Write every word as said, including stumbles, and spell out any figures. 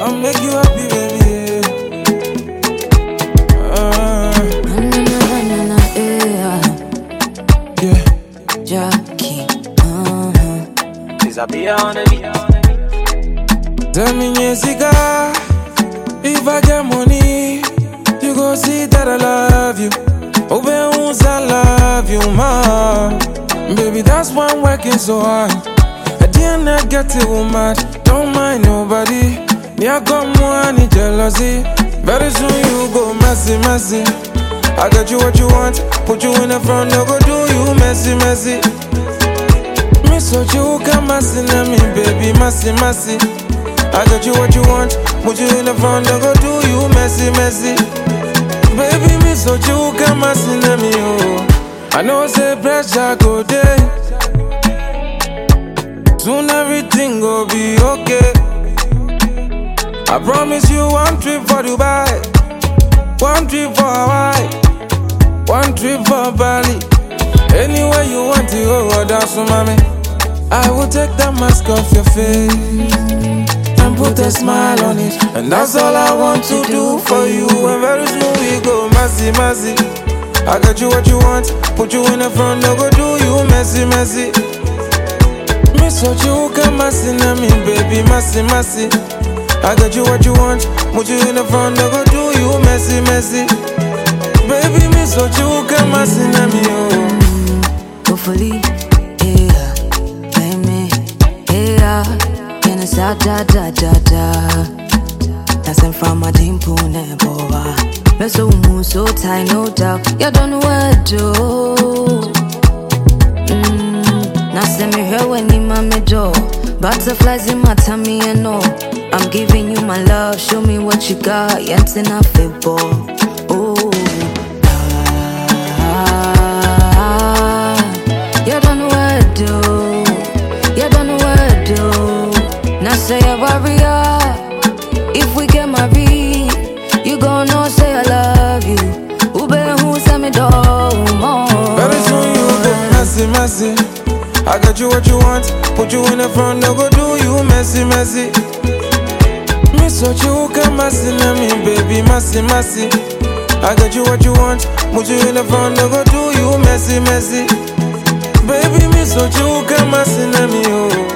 I'll make you happy, baby. Uh, Na na na na na yeah. yeah. Jackie. Uh-huh. Disappear on the beat. Tell me, Jessica, if I get money, you gon' see that I love you. Oh, baby, I love you, ma. Baby, that's why I'm working so hard. I didn't not get it, woman. Don't mind nobody. Me, I got money, jealousy. Very soon you go messy, messy. I got you what you want. Put you in the front, no go do you messy, messy. Me so you can messy, na me, baby, messy, messy. I got you what you want. Put you in the front, no go do you messy, messy. Baby, me so you can messy, na me, oh. I know say pressure go day. Soon everything go be okay. I promise you one trip for Dubai, one trip for Hawaii, one trip for Bali. Anywhere you want to go, oh, that's so mommy. I will take the mask off your face and put a smile on it, and that's all I want to do for you. And very soon we go messy, messy. I got you what you want, put you in the front, no go do you messy, messy. Me so you can messy, na me, baby, messy, messy. I got you what you want, put you in the front, no go do you messy, messy. Baby, me so you can messy, na me, oh. Hopefully, yeah, baby, yeah, can I start da da da da? That's in from my dream pool, never. We're so move, so tight, no doubt. You don't know what to do. Mm, now send me here when you my door. Butterflies in my tummy, and no. I'm giving you my love, show me what you got. Yet in a favor. Oh, ah, you don't know what to do. You don't know what to do. Now say a warrior. If we get married, you gon' know say I love you. Ube who send me do more. Very soon you go messy, messy. I got you what you want, put you in the front, no go do you messy, messy. Me so you can messy, na me, baby, messy, messy. I got you what you want, put you in the front, no go do you messy, messy. Baby, me so you can messy, na me, oh.